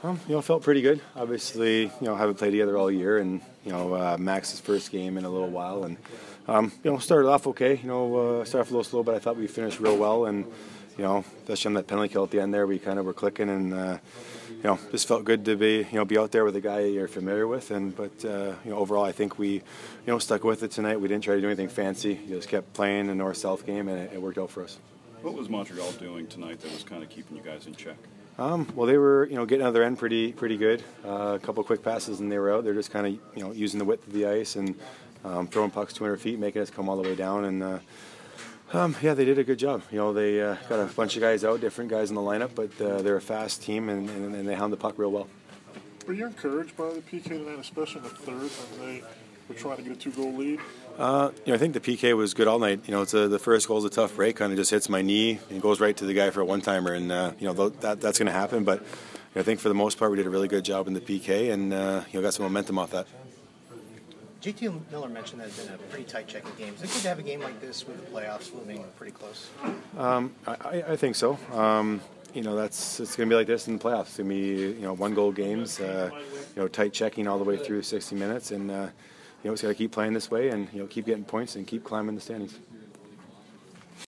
Felt pretty good. Obviously, haven't played together all year, and Max's first game in a little while, and started off okay. Started off a little slow, but I thought we finished real well, and especially on that penalty kill at the end there, we kind of were clicking, and just felt good to be out there with a guy you're familiar with, but overall, I think we stuck with it tonight. We didn't try to do anything fancy. Just kept playing a north-south game, and it worked out for us. What was Montreal doing tonight that was kind of keeping you guys in check? Well, they were, getting out of their end pretty good. A couple of quick passes and they were out. They're just kind of, using the width of the ice and throwing pucks 200 feet, making us come all the way down. And they did a good job. They got a bunch of guys out, different guys in the lineup, but they're a fast team and they hound the puck real well. Were you encouraged by the PK tonight, especially in the third when they were trying to get a 2-goal lead? I think the PK was good all night. The first goal is a tough break, kind of just hits my knee and goes right to the guy for a one-timer, and that's going to happen. But I think for the most part we did a really good job in the PK, and got some momentum off that. JT Miller mentioned that it's been a pretty tight check of games. Is it good to have a game like this with the playoffs looming pretty close? I think so. It's going to be like this in the playoffs. It's going to be one-goal games, tight checking all the way through 60 minutes, and. It's got to keep playing this way and keep getting points and keep climbing the standings.